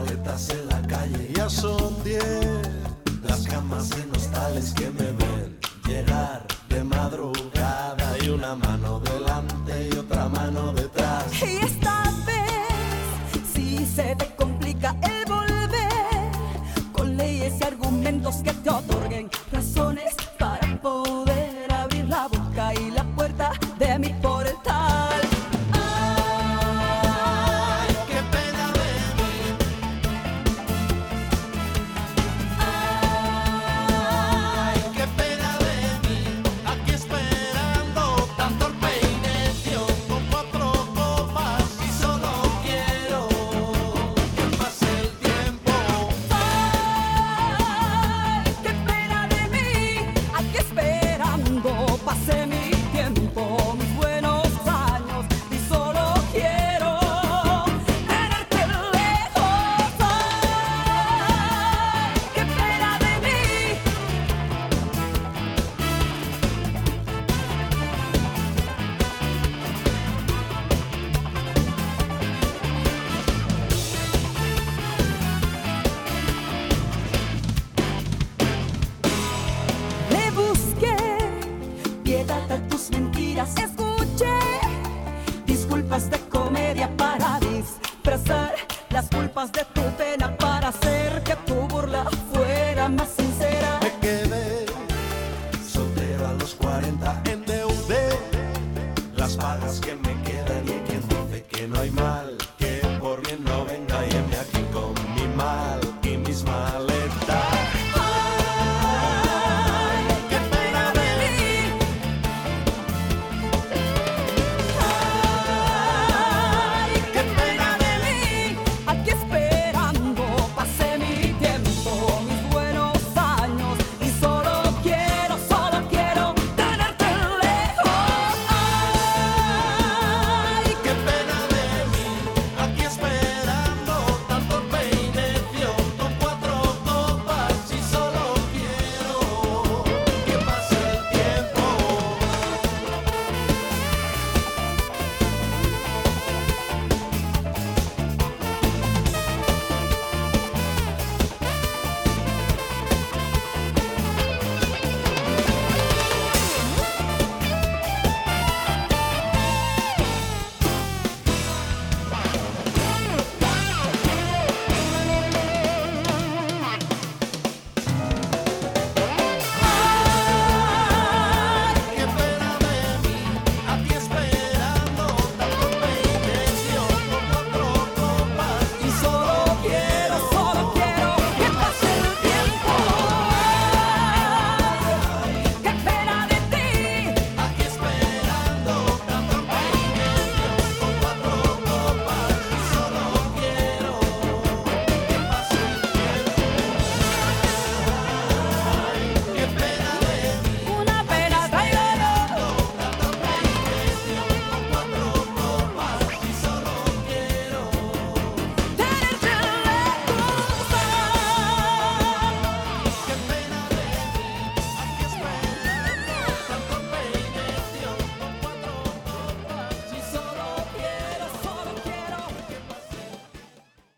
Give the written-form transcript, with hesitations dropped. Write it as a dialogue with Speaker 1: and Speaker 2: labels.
Speaker 1: maletas en la calle. Ya son 10 las camas en hostales que me ven llegar de madrugada, y una mano delante y otra mano detrás.
Speaker 2: Y esta vez si se te complica el volver, con leyes y argumentos que te otorguen razones para poder abrir la boca y la puerta de mi portal.
Speaker 1: Ay, qué pena de mí. Ay, qué pena de mí. Aquí esperando tan torpe y necio, con 4 copas y solo quiero que pase el tiempo.
Speaker 2: Ay, qué pena de mí, aquí esperando pase mi tiempo, mis buenos años, y solo quiero tenerte lejos. Ay, qué pena de mí. Le busqué piedad a tus mentiras, escuché disculpas de comedia para disfrazar las culpas de tu pena.